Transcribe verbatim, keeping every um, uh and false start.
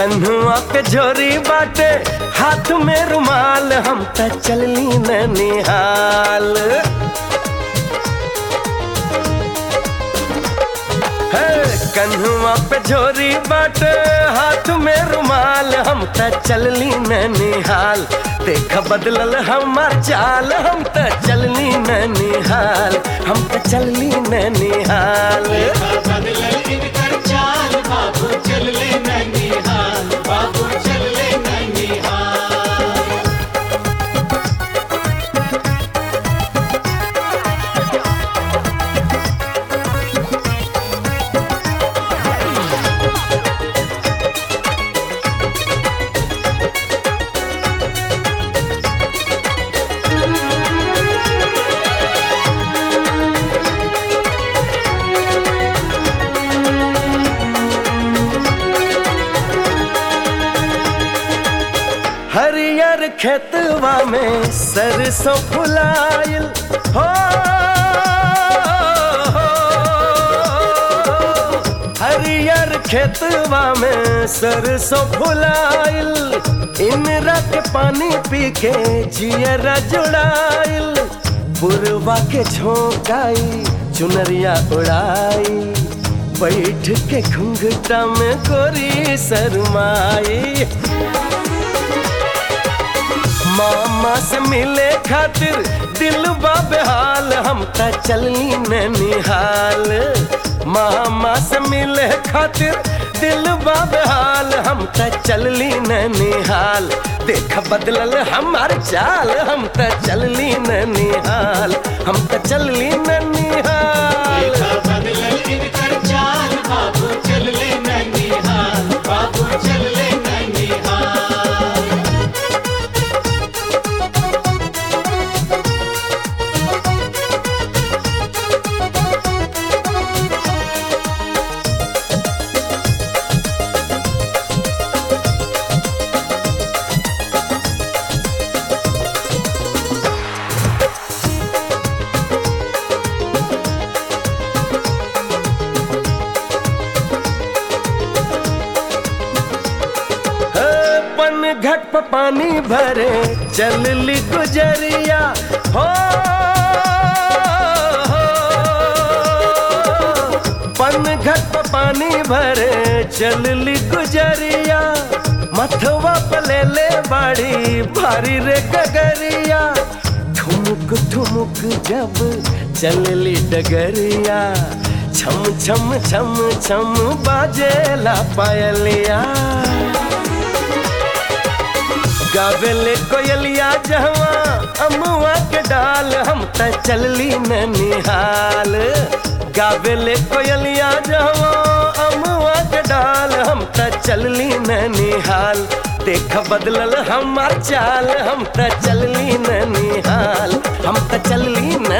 कन्हुआ पे झोरी बाटे हाथ में रुमाल, हम त चलली ननिहाल। है कन्हुआ पे झोरी बाटे हाथ में रुमाल, हम त चलली ननिहाल। देख बदलल हमार चाल, हम त चलली ननिहाल, हम त चलली ननिहाल। बाबू चल ले ननिहाल, बाबू चल ले ननिहाल। हरियर खेतवा में सरसों फुलाइल हो, हरियर खेतवा में सरसों फुलाइल। इनरा के पानी पी के जियरा जुड़ाइल, पुरवा के झोंकाई चुनरिया उड़ाई। बैठ के घुंघटा में गोरी शरमाई। मामा से मिले खातिर दिल बेहाल, हम त चलली ननिहाल। मामा से मिले खातिर दिल बेहाल, हम त चलली ननिहाल। देख बदलल हमार चाल, हम त चलली ननिहाल, हम त चलली ननिहाल। बाबू चल ले ननिहाल, बाबू चल ले ननिहाल। घट पर पानी भरे चलली गुजरिया हो, पन घट पर पानी भरे चलली गुजरिया। मथवा पले ले बाड़ी भारी रे गगरिया, ठुमुक ठुमुक जब चलली डगरिया। छम छम छम छम बाजेला पायलिया। गावेले कोयलिया जहवा अमुआ के डाल, हम त चलली ननिहाल। गावेले कोयलिया जहवा अमुआ के डाल, हम त चलली ननिहाल। देख बदलल हमार चाल, हम त चलली ननिहाल, हम त चलली